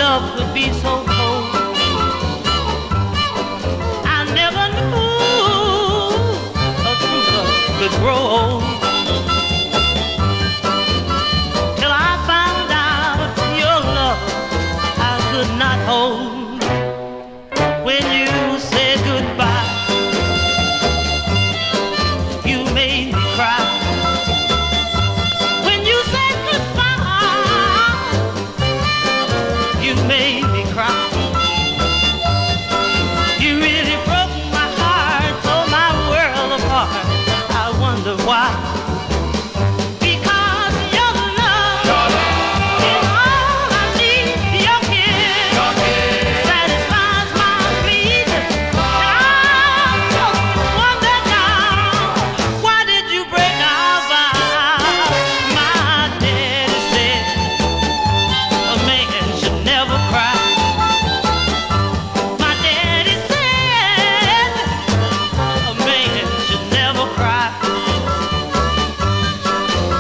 love could be so cold. I never knew a true love could grow old till I found out your love I could not hold. When you